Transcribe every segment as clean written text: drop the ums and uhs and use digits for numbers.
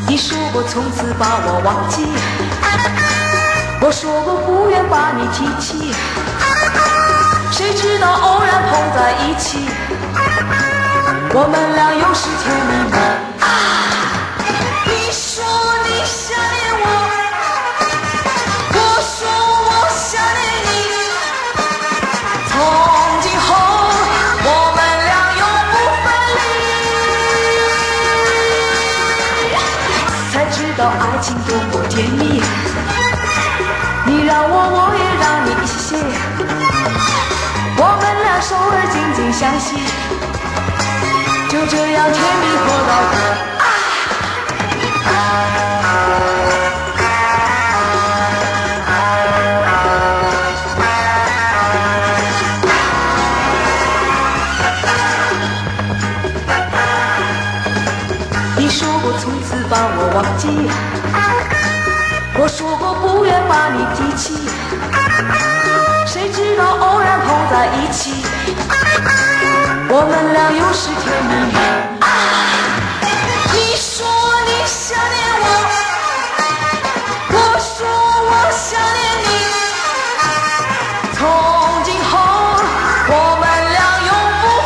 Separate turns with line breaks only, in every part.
你说过从此把我忘记，我说过不愿把你提起，谁知道偶然碰在一起，我们俩又是甜蜜蜜啊！你说你想念我，我说我想念你，从今后我们俩永不分离，才知道爱情多么甜蜜，你让我，我也让你，谢谢，我们俩手儿紧紧相系，就这样甜蜜活到底。你说过从此把我忘记，我说过不愿把你提起，谁知道偶然碰在一起，我们俩又是甜蜜蜜啊！你说你想念我，我说我想念你，从今后我们俩永不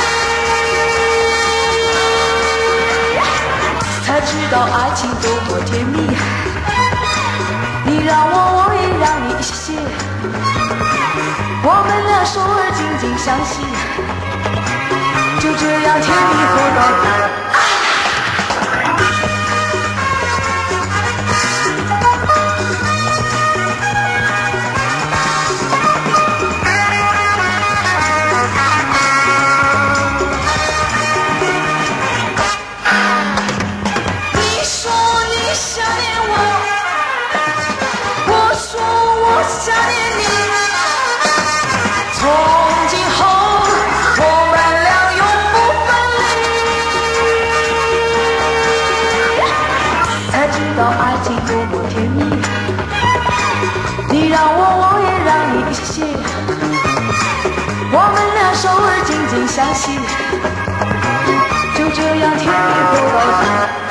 分离，才知道爱情多么甜蜜，你让我，我也让你，谢谢，我们俩手儿紧紧相系，就这样甜蜜活到底。你说你想念我，我说我想念你，从今后我们俩永不分离，才知道爱情多么甜蜜，你让我，我也让你，谢谢，我们俩手儿紧紧相系，就这样甜蜜活到底。